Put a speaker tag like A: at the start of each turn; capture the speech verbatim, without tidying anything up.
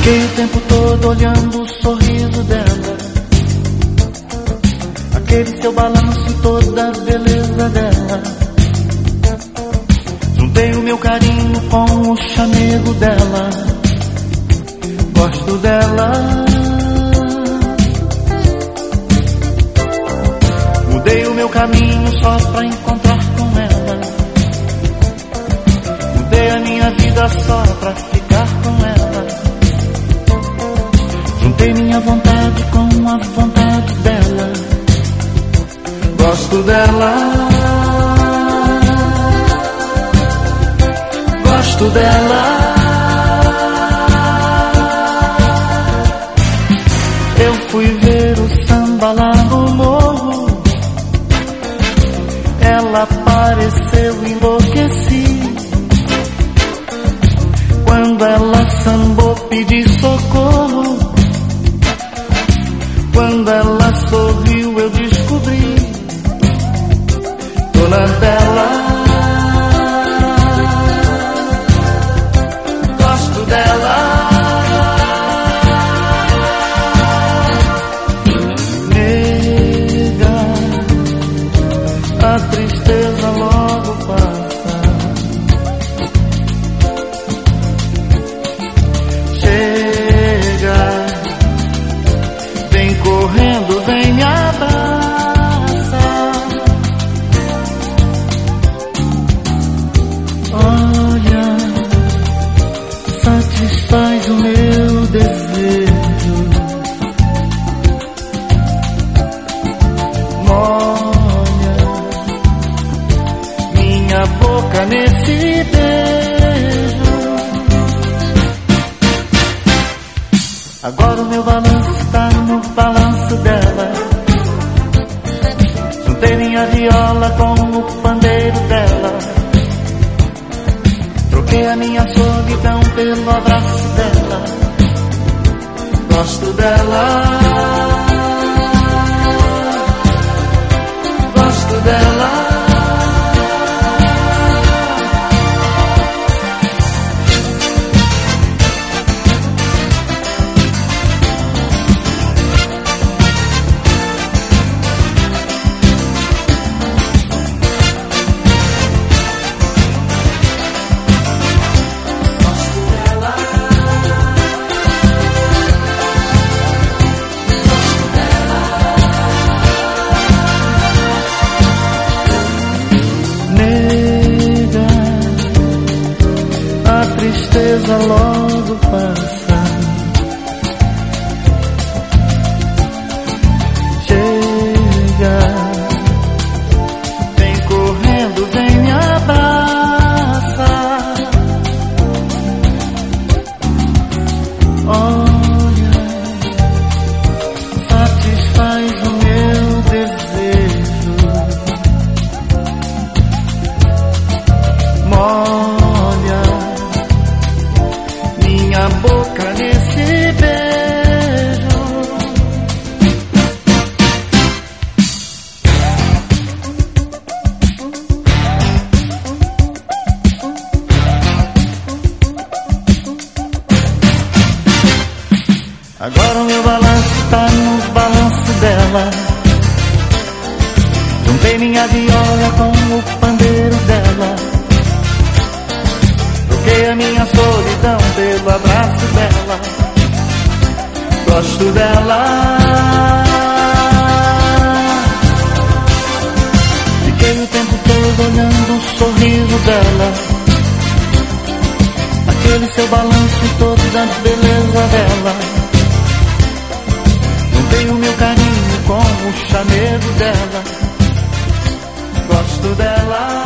A: Fiquei o tempo todo olhando o sorriso dela, aquele seu balanço e toda a beleza dela. Juntei o meu carinho com o chamego dela. Gosto dela. Mudei o meu caminho só pra encontrar com ela. Mudei a minha vida só pra ficar com ela. Juntei minha vontade com a vontade dela. Gosto dela. Gosto dela. Eu fui ver o samba lá no morro. Ela apareceu, enlouqueci. Quando ela sambou, pedi socorro. Quando ela sorriu, eu descobri dona dela. Gosto dela. A tristeza logo passa. Chega, vem correndo, vem me abraça. Olha, satisfaz o meu desejo. Minha boca nesse beijo. Agora o meu balanço está no balanço dela. Juntei minha viola com o pandeiro dela. Troquei a minha solidão pelo abraço dela. Gosto dela. Gosto dela. A tristeza logo passa. Chega, vem correndo, vem me abraça. Olha, satisfaz o meu desejo. Molha minha boca nesse beijo. Agora o meu balanço tá no balanço dela. Juntei minha viola com o pandeiro dela. Troquei a minha solidão pelo abraço dela. Gosto dela. Fiquei o tempo todo olhando o sorriso dela, aquele seu balanço e toda a beleza dela. Juntei o meu carinho com o chamego dela. Gosto dela.